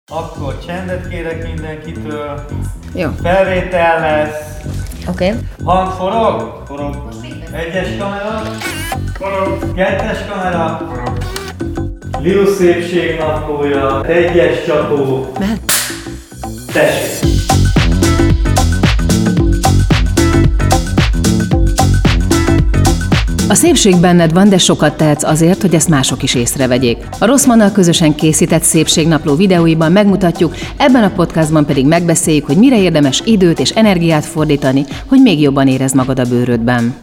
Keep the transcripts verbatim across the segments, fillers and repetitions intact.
Akkor csendet kérek mindenkitől. Jó. Felvétel lesz. Oké. Okay. Hang forog? Forog. Egyes kamera. Forog. Kettes kamera. Forog. Liu szépség naplója. Egyes csapó. Mehet. Tessék. A szépség benned van, de sokat tehetsz azért, hogy ezt mások is észrevegyék. A Rosszmannal közösen készített szépségnapló videóiban megmutatjuk, ebben a podcastban pedig megbeszéljük, hogy mire érdemes időt és energiát fordítani, hogy még jobban érezd magad a bőrödben.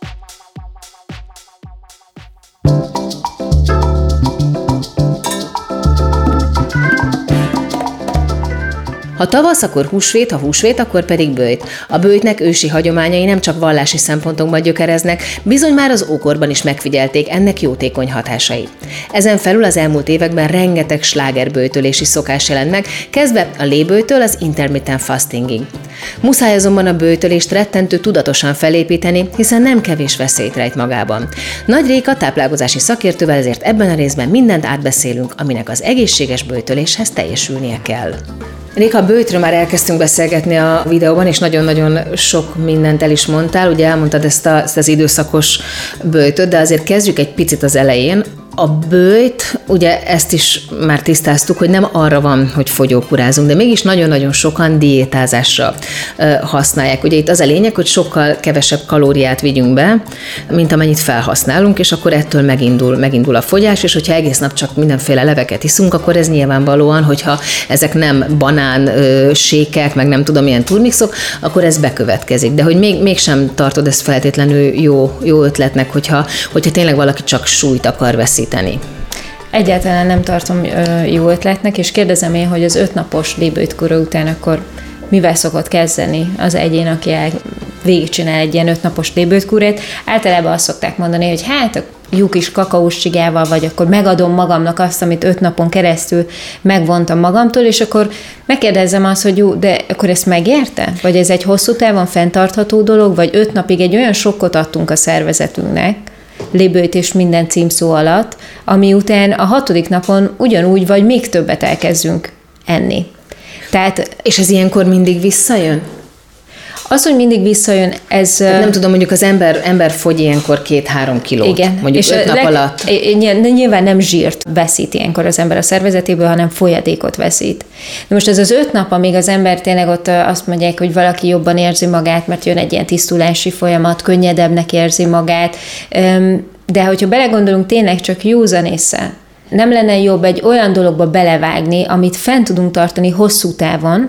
Ha tavasz, akkor húsvét, ha húsvét, akkor pedig böjt. A böjtnek ősi hagyományai nem csak vallási szempontokban gyökereznek, bizony már az ókorban is megfigyelték ennek jótékony hatásai. Ezen felül az elmúlt években rengeteg slágerböjtölési szokás jelent meg, kezdve a léböjtől az intermittent fastingig. Muszáj azonban a böjtölést rettentő tudatosan felépíteni, hiszen nem kevés veszélyt rejt magában. Nagy Réka táplálkozási szakértővel ezért ebben a részben mindent átbeszélünk, aminek az egészséges böjtöléshez teljesülnie kell. Réka, a böjtről már elkezdtünk beszélgetni a videóban, és nagyon-nagyon sok mindent el is mondtál. Ugye elmondtad ezt, a, ezt az időszakos böjtöt, de azért kezdjük egy picit az elején. A böjt, ugye ezt is már tisztáztuk, hogy nem arra van, hogy fogyókúrázunk, de mégis nagyon-nagyon sokan diétázásra használják. Ugye itt az a lényeg, hogy sokkal kevesebb kalóriát vigyünk be, mint amennyit felhasználunk, és akkor ettől megindul, megindul a fogyás, és hogyha egész nap csak mindenféle leveket iszunk, akkor ez nyilvánvalóan, hogyha ezek nem banán sékek, meg nem tudom, milyen turmixok, akkor ez bekövetkezik. De hogy még, mégsem tartod ezt feltétlenül jó, jó ötletnek, hogyha, hogyha tényleg valaki csak súlyt akar veszíteni. Egyáltalán nem tartom ö, jó ötletnek, és kérdezem én, hogy az ötnapos léböjtkúra után akkor mivel szokott kezdeni az egyén, aki el, végigcsinál egy ilyen ötnapos léböjtkúrát. Általában azt szokták mondani, hogy hát a jó kis kakaós csigával, vagy akkor megadom magamnak azt, amit öt napon keresztül megvontam magamtól, és akkor megkérdezem azt, hogy jó, de akkor ezt megérte? Vagy ez egy hosszú távon fenntartható dolog, vagy öt napig egy olyan sokkot adtunk a szervezetünknek, léböjt és minden címszó alatt, ami után a hatodik napon ugyanúgy, vagy még többet elkezdünk enni. Tehát, és ez ilyenkor mindig visszajön? Az, hogy mindig visszajön, ez... Tehát nem tudom, mondjuk az ember, ember fogy ilyenkor két-három kilót, igen, mondjuk és öt nap leg, alatt. Nyilván nem zsírt veszít ilyenkor az ember a szervezetéből, hanem folyadékot veszít. De most ez az öt nap, amíg az ember tényleg ott azt mondják, hogy valaki jobban érzi magát, mert jön egy ilyen tisztulási folyamat, könnyedebbnek érzi magát, de hogyha belegondolunk, tényleg csak józan észre, nem lenne jobb egy olyan dologba belevágni, amit fent tudunk tartani hosszú távon,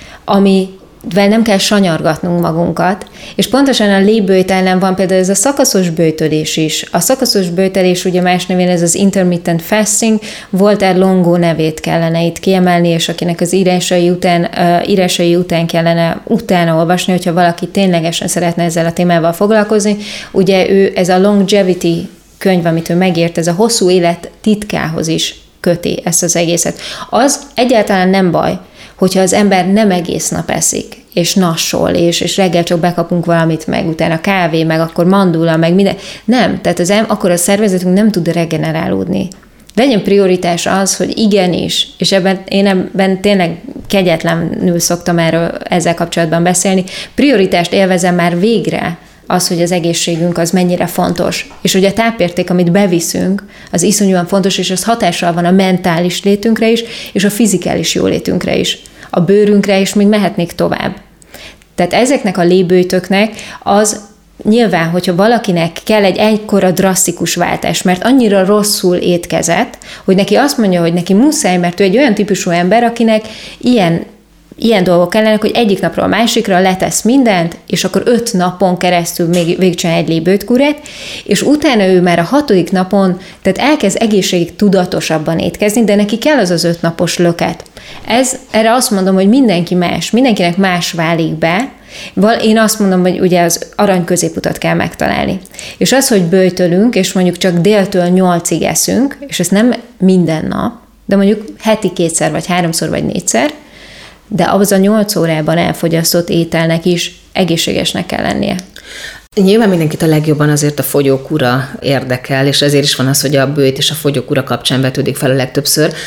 ami vel nem kell sanyargatnunk magunkat, és pontosan a léböjt ellen van például ez a szakaszos böjtölés is. A szakaszos böjtölés ugye más nevén ez az intermittent fasting, Walter Longo nevét kellene itt kiemelni, és akinek az írásai után, uh, írásai után kellene utána olvasni, hogyha valaki ténylegesen szeretne ezzel a témával foglalkozni. Ugye ő ez a longevity könyv, amit ő megírt, ez a hosszú élet titkához is köti ezt az egészet. Az egyáltalán nem baj, hogyha az ember nem egész nap eszik, és nassol, és, és reggel csak bekapunk valamit, meg utána kávé, meg akkor mandula, meg minden. Nem, tehát az em, akkor a szervezetünk nem tud regenerálódni. Legyen prioritás az, hogy igenis, és ebben én ebben tényleg kegyetlenül szoktam erről ezzel kapcsolatban beszélni, prioritást élvezem már végre az, hogy az egészségünk az mennyire fontos, és hogy a tápérték, amit beviszünk, az iszonyúan fontos, és az hatással van a mentális létünkre is, és a fizikális jólétünkre is, a bőrünkre is, még mehetnék tovább. Tehát ezeknek a léböjtöknek az nyilván, hogyha valakinek kell egy egykora drasztikus váltás, mert annyira rosszul étkezett, hogy neki azt mondja, hogy neki muszáj, mert ő egy olyan típusú ember, akinek ilyen Ilyen dolgok kellenek, hogy egyik napról a másikra letesz mindent, és akkor öt napon keresztül még végigcsinál egy léböjtkúrát, és utána ő már a hatodik napon, tehát elkezd egészségig tudatosabban étkezni, de neki kell az az öt napos löket. Ez, erre azt mondom, hogy mindenki más, mindenkinek más válik be. Én azt mondom, hogy ugye az arany középutat kell megtalálni. És az, hogy böjtölünk, és mondjuk csak déltől nyolcig eszünk, és ez nem minden nap, de mondjuk heti kétszer, vagy háromszor, vagy négyszer, de az a nyolc órában elfogyasztott ételnek is egészségesnek kell lennie. Nyilván mindenkit a legjobban azért a fogyókúra érdekel, és ezért is van az, hogy a böjt és a fogyókúra kapcsán vetődik fel a legtöbbször.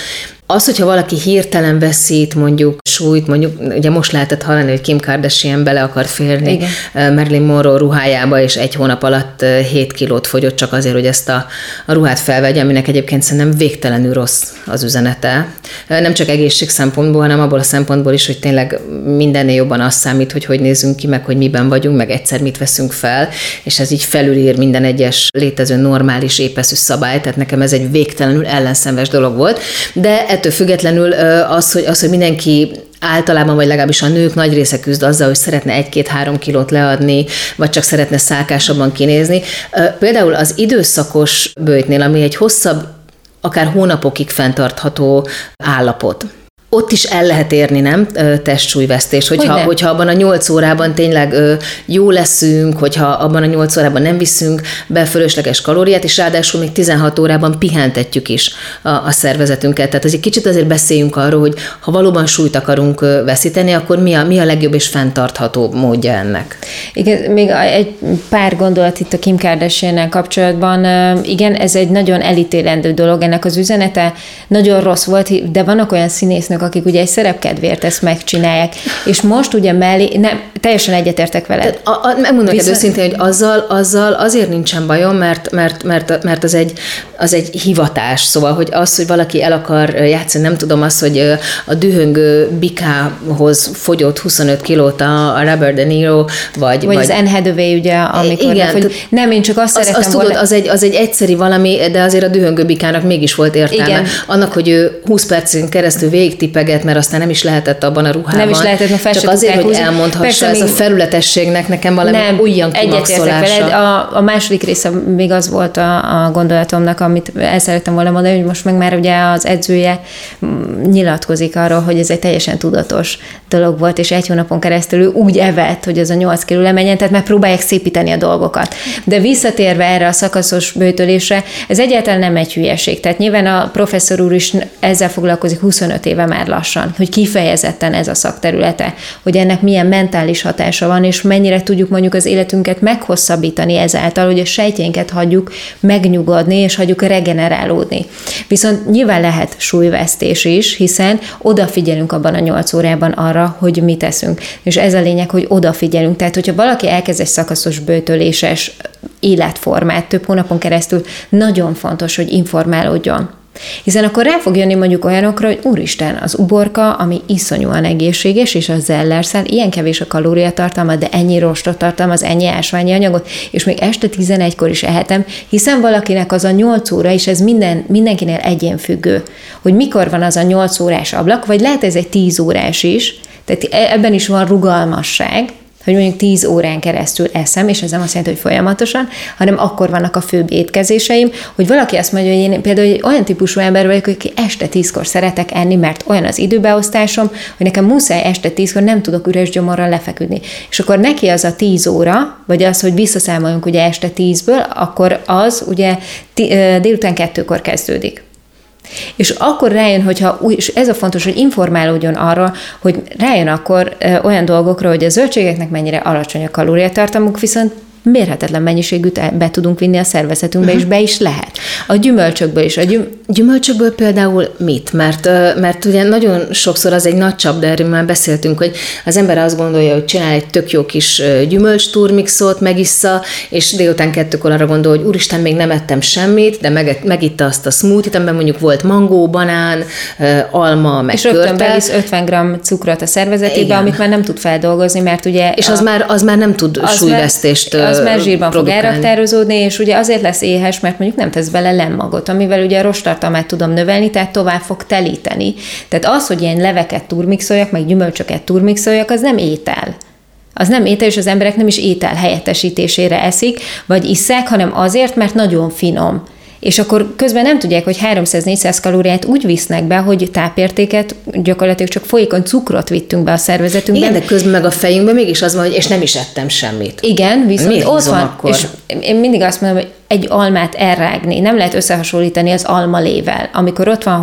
Az, hogyha valaki hirtelen veszít mondjuk súlyt, mondjuk ugye most lehetett hallani, hogy Kim Kardashian bele akart férni Igen. Marilyn Monroe ruhájába, és egy hónap alatt hét kilót fogyott csak azért, hogy ezt a, a ruhát felvegye, aminek egyébként szerintem végtelenül rossz az üzenete. Nem csak egészség szempontból, hanem abból a szempontból is, hogy tényleg mindennél jobban az számít, hogy hogy nézzünk ki, meg hogy miben vagyunk, meg egyszer mit veszünk fel, és ez így felülír minden egyes létező normális épeszű szabályt, tehát nekem ez egy végtelenül ellenszenves dolog volt, de ettől függetlenül az, hogy, az, hogy mindenki általában, vagy legalábbis a nők nagy része küzd azzal, hogy szeretne egy-két-három kilót leadni, vagy csak szeretne szálkásabban kinézni. Például az időszakos böjtnél, ami egy hosszabb, akár hónapokig fenntartható állapot, ott is el lehet érni, nem? Testsúlyvesztés. Hogyha, hogy hogyha abban a nyolc órában tényleg jó leszünk, hogyha abban a nyolc órában nem viszünk be fölösleges kalóriát, és ráadásul még tizenhat órában pihentetjük is a, a szervezetünket. Tehát egy kicsit azért beszéljünk arról, hogy ha valóban súlyt akarunk veszíteni, akkor mi a, mi a legjobb és fenntartható módja ennek? Igen, még egy pár gondolat itt a Kim Kardashiannel kapcsolatban. Igen, ez egy nagyon elítélendő dolog, ennek az üzenete nagyon rossz volt, de vannak olyan színésznők, akik ugye egy szerepkedvéért ezt megcsinálják, és most ugye mellé, nem, teljesen egyetértek veled. A, a, megmondom neked őszintén, hogy azzal, azzal azért nincsen bajom, mert, mert, mert, mert az, egy, az egy hivatás, szóval, hogy az, hogy valaki el akar játszani, nem tudom azt, hogy a dühöngő bikához fogyott huszonöt kilót a, a Robert De Niro, vagy... Vagy, vagy az Anne Hathaway, ugye, amikor... Igen, hogy nem, én csak azt az, szeretem azt volna... tudod, az egy, az egy egyszeri valami, de azért a dühöngő bikának mégis volt értelme. Igen. Annak, hogy ő húsz percen keresztül végig tipeget, mert aztán nem is lehetett abban a ruhában. Nem is lehetett, mert fel csak azért, hogy húzni. Elmondhassa, persze, ez még... a felületességnek nekem valami nem, olyan kimaxolása. A, a második része még az volt a, a gondolatomnak, amit el szerettem volna mondani, hogy most meg már ugye az edzője nyilatkozik arról, hogy ez egy teljesen tudatos dolog volt, és egy hónapon keresztül ő úgy evett, hogy ez a nyolc kiló lemenjen, tehát már próbálják szépíteni a dolgokat. De visszatérve erre a szakaszos böjtölésre, ez egyáltalán nem egy hülyeség. Tehát nyilván a professzor úr is ezzel foglalkozik huszonöt éve már lassan, hogy kifejezetten ez a szakterülete, hogy ennek milyen mentális hatása van, és mennyire tudjuk mondjuk az életünket meghosszabbítani ezáltal, hogy a sejtjeinket hagyjuk megnyugodni, és hagyjuk regenerálódni. Viszont nyilván lehet súlyvesztés is, hiszen odafigyelünk abban a nyolc órában arra, hogy mit teszünk. És ez a lényeg, hogy odafigyelünk. Tehát, hogyha valaki elkezd egy szakaszos böjtöléses életformát több hónapon keresztül, nagyon fontos, hogy informálódjon. Hiszen akkor rá fog jönni mondjuk olyanokra, hogy úristen, az uborka, ami iszonyúan egészséges, és a zellerszál ilyen kevés a kalóriatartalma, de ennyi rostot tartalmaz, ennyi ásványi anyagot, és még este tizenegykor is ehetem, hiszen valakinek az a nyolc óra, és ez minden, mindenkinél egyénfüggő, hogy mikor van az a nyolc órás ablak, vagy lehet ez egy tíz órás is, tehát ebben is van rugalmasság, hogy mondjuk tíz órán keresztül eszem, és ez nem azt jelenti, hogy folyamatosan, hanem akkor vannak a főbb étkezéseim, hogy valaki azt mondja, hogy én például egy olyan típusú ember vagyok, hogy este tízkor szeretek enni, mert olyan az időbeosztásom, hogy nekem muszáj este tízkor, nem tudok üres gyomorral lefeküdni. És akkor neki az a tíz óra, vagy az, hogy visszaszámoljunk ugye este tízből, akkor az ugye délután kettőkor kezdődik. És akkor rájön, hogyha, és ez a fontos, hogy informálódjon arra, hogy rájön akkor olyan dolgokra, hogy a zöldségeknek mennyire alacsony a kalóriatartalmuk, viszont mérhetetlen mennyiségűt be tudunk vinni a szervezetünkbe, uh-huh. és be is lehet. A gyümölcsökből is. A gyüm... Gyümölcsökből például mit? Mert, mert ugye nagyon sokszor az egy nagy csapda, erről már beszéltünk, hogy az ember azt gondolja, hogy csinál egy tök jó kis gyümölcs turmixot, megissza, és délután kettőkor arra gondol, hogy úristen, még nem ettem semmit, de meg, megitta azt a smoothie-t, amiben mondjuk volt mangó, banán, alma, meg és rögtön bevisz ötven gramm cukrot a szervezetébe, igen. amit már nem tud feldolgozni, mert ugye... És az, a... már, az már nem tud az súlyvesztést már, az már zsírban fog elraktározódni, és ugye azért lesz éhes, mert mondjuk nem tesz bele lemmagot, amivel ugye a rosttartalmát tudom növelni, tehát tovább fog telíteni. Tehát az, hogy ilyen leveket turmixoljak, meg gyümölcsöket turmixoljak, az nem étel. Az nem étel, és az emberek nem is étel helyettesítésére eszik, vagy isszák, hanem azért, mert nagyon finom. És akkor közben nem tudják, hogy háromszáz-négyszáz kalóriát úgy visznek be, hogy tápértéket, gyakorlatilag csak folyékony cukrot vittünk be a szervezetünkbe. Igen, de közben meg a fejünkben mégis az van, hogy és nem is ettem semmit. Igen, viszont miért ott van, akkor? És én mindig azt mondom, hogy egy almát elrágni, nem lehet összehasonlítani az almalével. Amikor ott van, hogy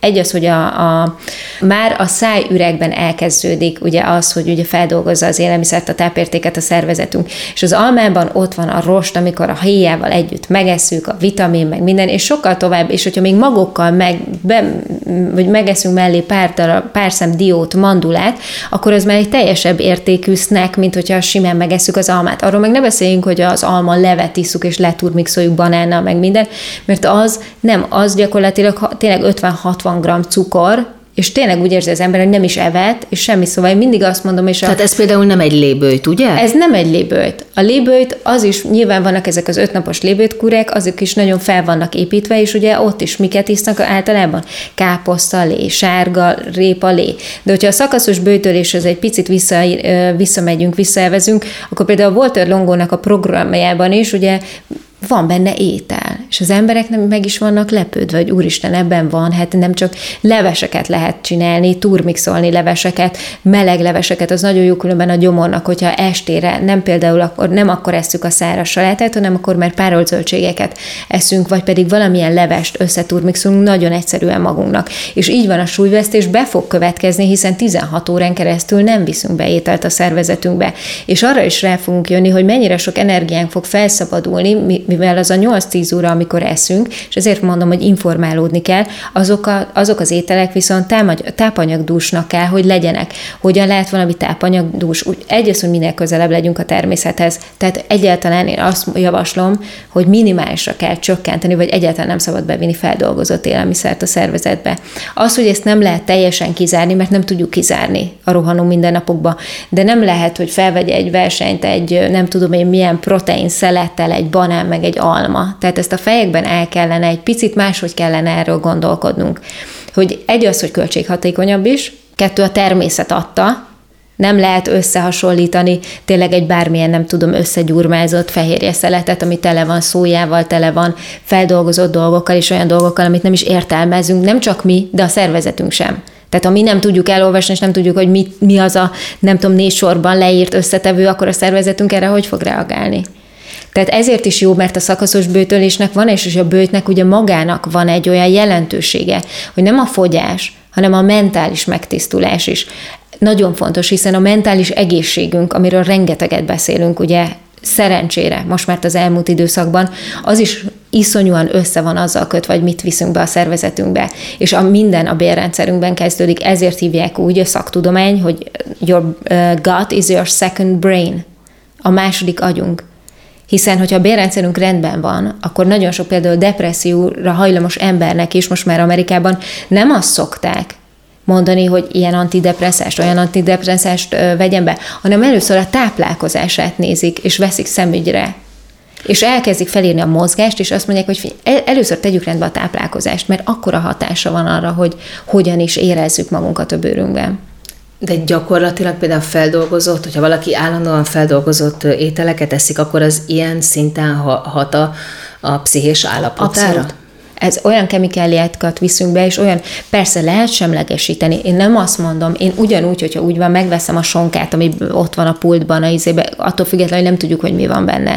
egy az, hogy a, a, már a szájüregben elkezdődik ugye az, hogy ugye feldolgozza az élelmiszert, a tápértéket a szervezetünk. És az almában ott van a rost, amikor a héjával együtt megesszük, a vitamin, meg minden, és sokkal tovább, és hogyha még magokkal meg, be, vagy megeszünk mellé pár, darab, pár szem diót, mandulát, akkor az már egy teljesebb értékű snack, mint hogyha simán megesszük az almát. Arról meg ne beszéljünk, hogy az alma levet isszuk, és leturmixoljuk banánnal, meg minden, mert az nem, az gyakorlatilag tényleg ötven-hatvan gramm cukor, és tényleg úgy érzi az ember, hogy nem is evett, és semmi, szóval én mindig azt mondom, és a... Tehát ez például nem egy lébőjt, ugye? Ez nem egy lébőjt. A lébőjt, az is, nyilván vannak ezek az ötnapos lébőjtkurek, azok is nagyon fel vannak építve, és ugye ott is miket isznak általában? Káposzta lé, sárga répa lé. De hogyha a szakaszos bőjtöléshez egy picit vissza, visszamegyünk, visszaelvezünk, akkor például a Walter Longónak a programjában is, ugye van benne étel, és az emberek meg is vannak lepődve, hogy úristen, ebben van, hát nem csak leveseket lehet csinálni, turmixolni leveseket, meleg leveseket, az nagyon jó különben a gyomornak, hogyha estére nem például akkor, nem akkor esszük a száraz salátát, hanem akkor már párolt zöldségeket eszünk, vagy pedig valamilyen levest összeturmixolunk nagyon egyszerűen magunknak. És így van a súlyvesztés, be fog következni, hiszen tizenhat órán keresztül nem viszünk be ételt a szervezetünkbe. És arra is rá fogunk jönni, hogy mennyire sok energiánk fog felszabadulni, mivel az a nyolc-tíz óra, amikor eszünk, és ezért mondom, hogy informálódni kell, azok, a, azok az ételek viszont tápanyagdúsnak kell, hogy legyenek. Hogyan lehet valami tápanyagdús? Egy az, hogy minél közelebb legyünk a természethez. Tehát egyáltalán én azt javaslom, hogy minimálisra kell csökkenteni, vagy egyáltalán nem szabad bevinni feldolgozott élelmiszert a szervezetbe. Az, hogy ezt nem lehet teljesen kizárni, mert nem tudjuk kizárni a rohanó mindennapokba, de nem lehet, hogy felvegye egy versenyt egy, nem tudom én milyen protein szelettel, egy banán, meg egy alma. Tehát ezt a fejekben el kellene, egy picit máshogy kellene erről gondolkodnunk. Hogy egy az, hogy költséghatékonyabb is, kettő a természet adta, nem lehet összehasonlítani tényleg egy bármilyen, nem tudom, összegyurmázott fehérje szeletet, ami tele van szójával, tele van feldolgozott dolgokkal, és olyan dolgokkal, amit nem is értelmezünk, nem csak mi, de a szervezetünk sem. Tehát ha mi nem tudjuk elolvasni, és nem tudjuk, hogy mi, mi az a, nem tudom, négy sorban leírt összetevő, akkor a szervezetünk erre hogy fog reagálni? Tehát ezért is jó, mert a szakaszos bőjtölésnek van, és a bőjtnek ugye magának van egy olyan jelentősége, hogy nem a fogyás, hanem a mentális megtisztulás is. Nagyon fontos, hiszen a mentális egészségünk, amiről rengeteget beszélünk, ugye szerencsére, most már az elmúlt időszakban, az is iszonyúan össze van azzal kötve, hogy mit viszünk be a szervezetünkbe. És a minden a bélrendszerünkben kezdődik, ezért hívják úgy a szaktudomány, hogy your gut is your second brain, a második agyunk. Hiszen, hogyha a bélrendszerünk rendben van, akkor nagyon sok például depresszióra hajlamos embernek is most már Amerikában nem azt szokták mondani, hogy ilyen antidepresszást, olyan antidepresszást vegyen be, hanem először a táplálkozását nézik, és veszik szemügyre. És elkezdik felírni a mozgást, és azt mondják, hogy figyelj, először tegyük rendbe a táplálkozást, mert akkora hatása van arra, hogy hogyan is érezzük magunkat a bőrünkben. De gyakorlatilag például feldolgozott, hogyha valaki állandóan feldolgozott ételeket eszik, akkor az ilyen szinten hat a, a pszichés állapotára? Abszolút. Ez olyan kemikáliákat viszünk be, és olyan, persze lehet semlegesíteni. Én nem azt mondom, én ugyanúgy, hogyha úgy van, megveszem a sonkát, ami ott van a pultban, a izébe, attól függetlenül nem tudjuk, hogy mi van benne.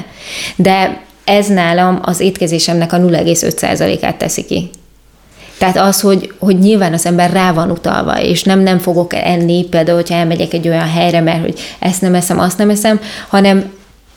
De ez nálam az étkezésemnek a nulla egész öt százalékát teszi ki. Tehát az, hogy, hogy nyilván az ember rá van utalva, és nem nem fogok enni, például, hogyha elmegyek egy olyan helyre, mert hogy ezt nem eszem, azt nem eszem, hanem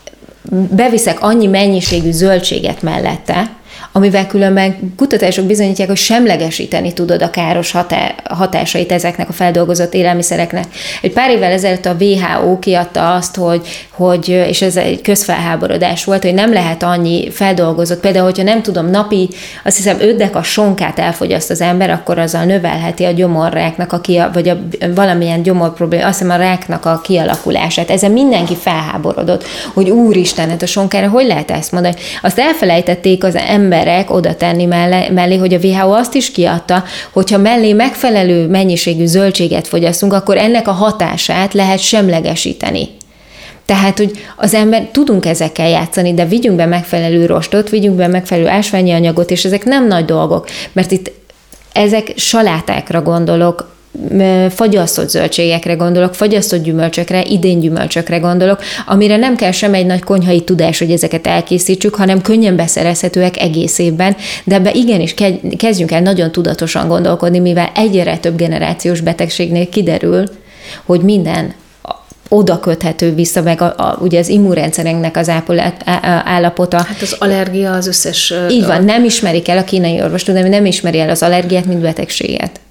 beviszek annyi mennyiségű zöldséget mellette, amivel különben kutatások bizonyítják, hogy semlegesíteni tudod a káros hatá- hatásait ezeknek a feldolgozott élelmiszereknek. Egy pár évvel ezelőtt a dupla vé há ó kiadta azt, hogy, hogy, és ez egy közfelháborodás volt, hogy nem lehet annyi feldolgozott, például, hogyha nem tudom, napi, azt hiszem öt deka sonkát elfogyaszt az ember, akkor azzal növelheti a gyomorráknak, a kia, vagy a, valamilyen gyomorprobléma, azt hiszem a ráknak a kialakulását. Ezen mindenki felháborodott, hogy úristen, hát a sonkára hogy lehet ezt mondani? Azt elfelejtették az ember emberek oda tenni mellé, mellé, hogy a dupla vé há ó azt is kiadta, hogyha mellé megfelelő mennyiségű zöldséget fogyasztunk, akkor ennek a hatását lehet semlegesíteni. Tehát, hogy az ember, tudunk ezekkel játszani, de vigyünk be megfelelő rostot, vigyünk be megfelelő ásványi anyagot, és ezek nem nagy dolgok, mert itt ezek salátákra gondolok, fagyasztott zöldségekre gondolok, fagyasztott gyümölcsökre, idén gyümölcsökre gondolok, amire nem kell sem egy nagy konyhai tudás, hogy ezeket elkészítsük, hanem könnyen beszerezhetőek egész évben, de ebbe igenis kezdjünk el nagyon tudatosan gondolkodni, mivel egyre több generációs betegségnél kiderül, hogy minden oda köthető vissza, meg a, a, ugye az immunrendszerünknek az ápolát, állapota. Hát az allergia az összes... Így van, nem ismerik el a kínai orvostudomány, nem ismeri el az allergiát, mint betegséget.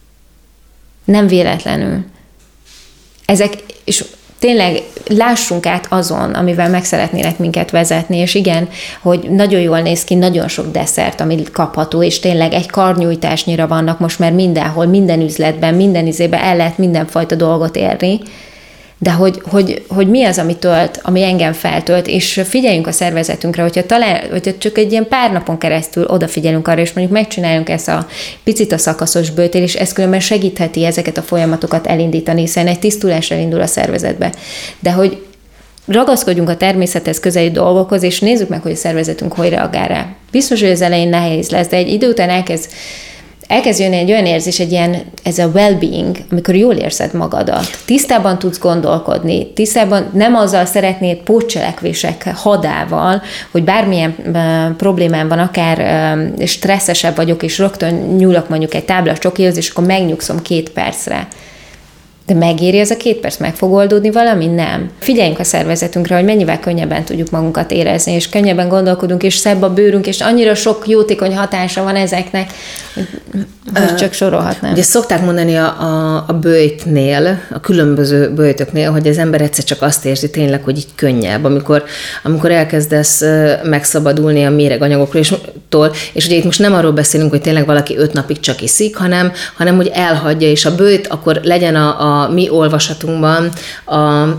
Nem véletlenül. Ezek, és tényleg lássunk át azon, amivel meg szeretnének minket vezetni, és igen, hogy nagyon jól néz ki, nagyon sok desszert, ami kapható, és tényleg egy karnyújtásnyira vannak most már mindenhol, minden üzletben, minden izében el lehet mindenfajta dolgot érni, de hogy, hogy, hogy mi az, ami tölt, ami engem feltölt, és figyeljünk a szervezetünkre, hogyha, talán, hogyha csak egy ilyen pár napon keresztül odafigyelünk arra, és mondjuk megcsináljuk ezt a picit a szakaszos bőtélés, ez különben segítheti ezeket a folyamatokat elindítani, hiszen egy tisztulás elindul a szervezetbe. De hogy ragaszkodjunk a természethez közeli dolgokhoz, és nézzük meg, hogy a szervezetünk hogy reagál rá. Biztos, hogy az elején nehéz lesz, de egy idő után elkezd Elkezd jönni egy olyan érzés, egy ilyen, ez a well-being, amikor jól érzed magadat. Tisztában tudsz gondolkodni, tisztában nem azzal szeretnéd pótcselekvések hadával, hogy bármilyen uh, problémám van, akár uh, stresszesebb vagyok, és rögtön nyúlok mondjuk egy tábla csokihoz, és akkor megnyugszom két percre. De megéri ez a két perc, meg fog oldódni valami? Nem. Figyeljünk a szervezetünkre, hogy mennyivel könnyebben tudjuk magunkat érezni, és könnyebben gondolkodunk, és szebb a bőrünk, és annyira sok jótékony hatása van ezeknek, hogy, hogy csak sorolhatnám. Ugye szokták mondani a, a, a böjtnél, a különböző böjtöknél, hogy az ember egyszer csak azt érzi tényleg, hogy így könnyebb, amikor, amikor elkezdesz megszabadulni a méreganyagokról, és, és ugye itt most nem arról beszélünk, hogy tényleg valaki öt napig csak iszik, hanem, hanem hogy elhagyja, és a böjt akkor legyen a, a a mi olvasatunkban a,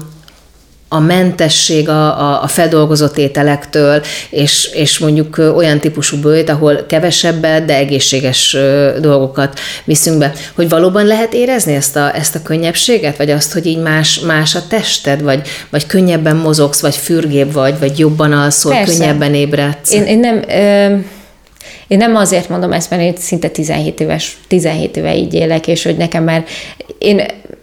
a mentesség a, a, a feldolgozott ételektől, és, és mondjuk olyan típusú böjt, ahol kevesebbet, de egészséges dolgokat viszünk be. Hogy valóban lehet érezni ezt a, ezt a könnyebbséget, vagy azt, hogy így más, más a tested, vagy, vagy könnyebben mozogsz, vagy fürgébb vagy, vagy jobban alszol, persze, könnyebben ébredsz? Én, én nem... Ö... Én nem azért mondom ezt, mert én szinte tizenhét éves, tizenhét éve így élek, és hogy nekem már, én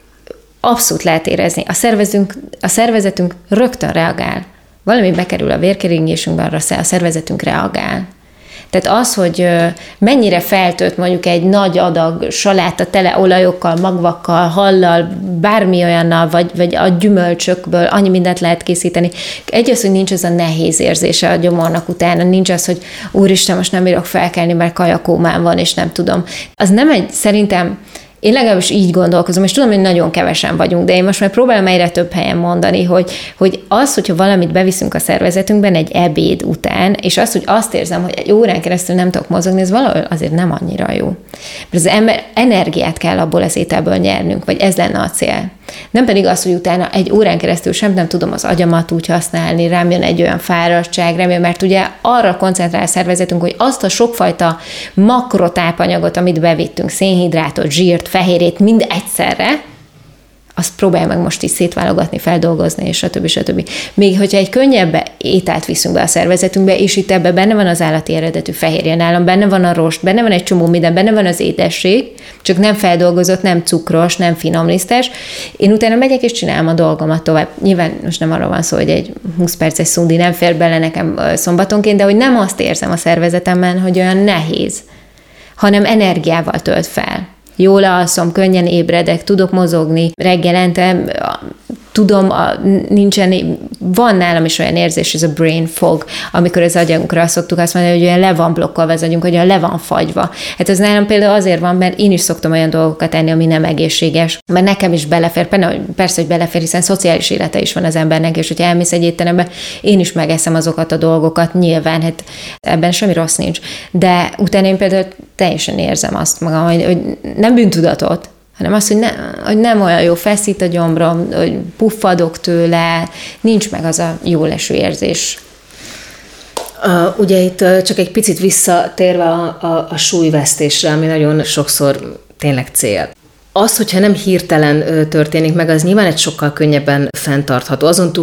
abszolút lehet érezni. A szervezetünk, a szervezetünk rögtön reagál. Valami bekerül a vérkeringésünkben, arra a szervezetünk reagál. Tehát az, hogy mennyire feltölt mondjuk egy nagy adag saláta tele olajokkal, magvakkal, hallal, bármi olyannal, vagy, vagy a gyümölcsökből annyi mindent lehet készíteni. Egy az, hogy nincs az a nehéz érzése a gyomornak utána, nincs az, hogy úristen, most nem bírok felkelni, mert kajakómám van, és nem tudom. Az nem egy, szerintem, én legalábbis így gondolkozom, és tudom, hogy nagyon kevesen vagyunk, de én most már próbálom egyre több helyen mondani, hogy, hogy az, hogyha valamit beviszünk a szervezetünkben egy ebéd után, és az, hogy azt érzem, hogy egy órán keresztül nem tudok mozogni, ez valahol azért nem annyira jó. Mert az ember, energiát kell abból az ételből nyernünk, vagy ez lenne a cél. Nem pedig az, hogy utána egy órán keresztül sem nem tudom az agyamat úgy használni, rám jön egy olyan fáradtság, rám jön, mert ugye arra koncentrál a szervezetünk, hogy azt a sokfajta makrotápanyagot, amit bevittünk, szénhidrátot, zsírt, fehérjét, mind egyszerre, azt próbálj meg most is szétválogatni, feldolgozni, és stb. stb. Még hogyha egy könnyebb ételt viszünk be a szervezetünkbe, és itt ebben benne van az állati eredetű fehérje nálam, benne van a rost, benne van egy csomó minden, benne van az édesség, csak nem feldolgozott, nem cukros, nem finomlisztes. Én utána megyek és csinálom a dolgomat tovább. Nyilván most nem arról van szó, hogy egy húsz perces szundi nem fér bele nekem szombatonként, de hogy nem azt érzem a szervezetemben, hogy olyan nehéz, hanem energiával tölt fel. Jól alszom, könnyen ébredek, tudok mozogni reggelente, tudom, a, nincsen, van nálam is olyan érzés, ez a brain fog, amikor az agyagunkra azt szoktuk azt mondani, hogy olyan le van blokkolva az agyunk, hogy olyan le van fagyva. Hát ez nálam például azért van, mert én is szoktam olyan dolgokat enni, ami nem egészséges, mert nekem is belefér, persze, hogy belefér, hiszen szociális élete is van az embernek, és hogyha elmész egy étterembe, én is megeszem azokat a dolgokat, nyilván, hát ebben semmi rossz nincs. De utána én például teljesen érzem azt magam, hogy, hogy nem bűntudatot, hanem az, hogy, ne, hogy nem olyan jó, feszít a gyomrom, hogy puffadok tőle, nincs meg az a jó leső érzés. Uh, ugye itt csak egy picit visszatérve a, a, a súlyvesztésre, ami nagyon sokszor tényleg cél. Az, hogyha nem hirtelen történik meg, az nyilván egy sokkal könnyebben fenntartható. Azon túl, hogy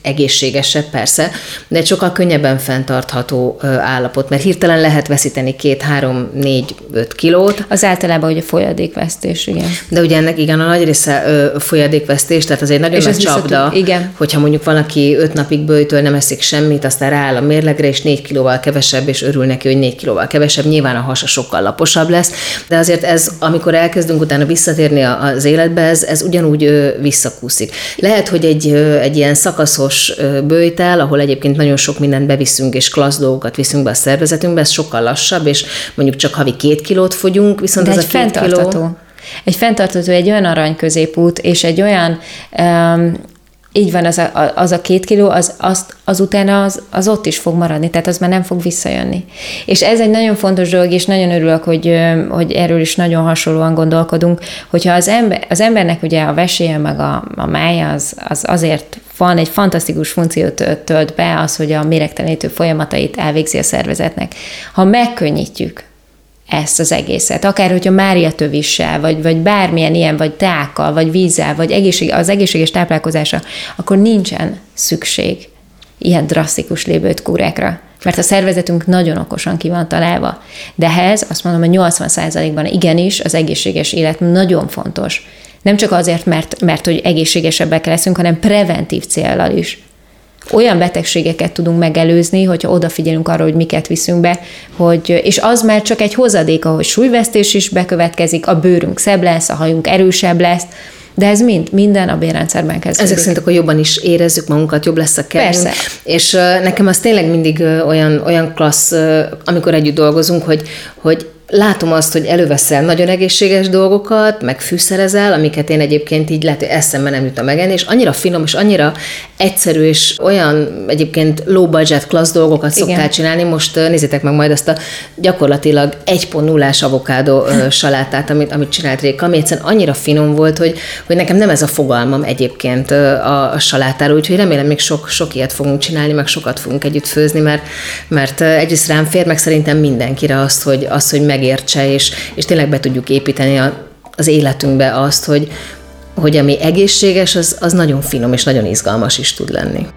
egészségesebb persze, de egy sokkal könnyebben fenntartható állapot, mert hirtelen lehet veszíteni két, három, négy, öt kilót. Az általában ugye folyadékvesztés, igen. De ugye ennek igen, a nagy része ö, folyadékvesztés, tehát az egy nagyon nagy csapda, igen. hogyha mondjuk valaki öt napig bőjtől nem eszik semmit, aztán rááll a mérlegre, és négy kilóval kevesebb, és örül neki, hogy négy kilóval kevesebb, nyilván a hasa sokkal laposabb lesz, de azért ez, amikor elkezdünk utána visszatérni az életbe, ez, ez ugyanúgy ö, visszakúszik. Lehet, hogy egy, ö, egy ilyen szakaszos ö, bőjtel, ahol egyébként nagyon sok mindent beviszünk, és klassz dolgokat viszünk be a szervezetünkbe, ez sokkal lassabb, és mondjuk csak havi két kilót fogyunk, viszont de ez egy a két fenntartató. kiló... Egy fenntartató, egy olyan arany középút, és egy olyan, um, így van, az a, az a két kiló, az, az, az utána az, az ott is fog maradni, tehát az már nem fog visszajönni. És ez egy nagyon fontos dolog, és nagyon örülök, hogy, hogy erről is nagyon hasonlóan gondolkodunk, hogyha az, ember, az embernek ugye a veséje meg a, a mája az, az azért van, egy fantasztikus funkciót tölt be, az, hogy a méregtelenítő folyamatait elvégzi a szervezetnek. Ha megkönnyítjük ezt az egészet. Akár, hogyha Mária tövissel, vagy, vagy bármilyen ilyen, vagy teákkal, vagy vízzel, vagy egészség, az egészséges táplálkozása, akkor nincsen szükség ilyen drasztikus lébőtkúrákra. Mert a szervezetünk nagyon okosan ki van találva. De ehhez azt mondom, hogy nyolcvan százalékban igenis az egészséges élet nagyon fontos. Nem csak azért, mert, mert hogy egészségesebbek leszünk, hanem preventív céllal is. Olyan betegségeket tudunk megelőzni, hogyha odafigyelünk arra, hogy miket viszünk be, hogy, és az már csak egy hozadéka, hogy súlyvesztés is bekövetkezik, a bőrünk szebb lesz, a hajunk erősebb lesz, de ez mind, minden a bérrendszerben kezdődik. Ezek szerint akkor jobban is érezzük magunkat, jobb lesz a kedvünk. Persze. És uh, nekem az tényleg mindig uh, olyan, olyan klassz, uh, amikor együtt dolgozunk, hogy, hogy látom azt, hogy előveszel nagyon egészséges dolgokat, meg fűszerezel, amiket én egyébként így lehet, hogy eszembe nem jut a megenni, és annyira finom, és annyira egyszerű, és olyan egyébként low budget klassz dolgokat igen. szoktál csinálni. Most nézzétek meg majd azt a gyakorlatilag egy pont nullás avokádó salátát, amit, amit csinált Réka, ami egyszerűen annyira finom volt, hogy, hogy nekem nem ez a fogalmam egyébként a, a salátáról, úgyhogy remélem még sok, sok ilyet fogunk csinálni, meg sokat fogunk együtt főzni, mert, mert egyrészt rám fér, meg szerintem mindenkire azt, hogy, azt, hogy megértse, és, és tényleg be tudjuk építeni a, az életünkbe azt, hogy, hogy ami egészséges, az, az nagyon finom és nagyon izgalmas is tud lenni.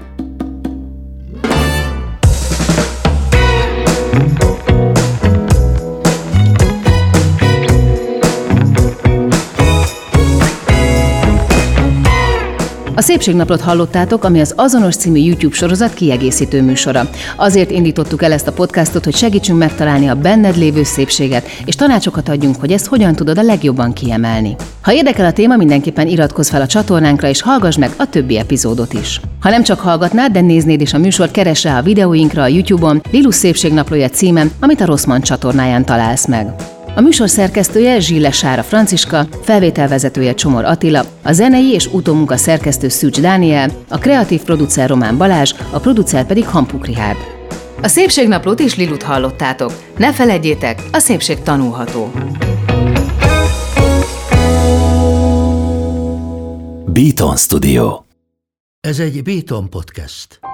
A Szépségnaplót hallottátok, ami az Azonos című YouTube sorozat kiegészítő műsora. Azért indítottuk el ezt a podcastot, hogy segítsünk megtalálni a benned lévő szépséget, és tanácsokat adjunk, hogy ezt hogyan tudod a legjobban kiemelni. Ha érdekel a téma, mindenképpen iratkozz fel a csatornánkra, és hallgass meg a többi epizódot is. Ha nem csak hallgatnád, de néznéd is a műsort, keresd rá a videóinkra a YouTube-on, Lilus Szépségnaplója címen, amit a Rosszmann csatornáján találsz meg. A műsor szerkesztője Zsille Sára Franciska, felvételvezetője Csomor Attila, a zenei és utómunka szerkesztő Szűcs Dániel, a kreatív producer Román Balázs, a producer pedig Hampuk Richárd. A Szépségnaplót és Lilut hallottátok. Ne feledjétek, a szépség tanulható. Beaton Studio. Ez egy Beaton Podcast.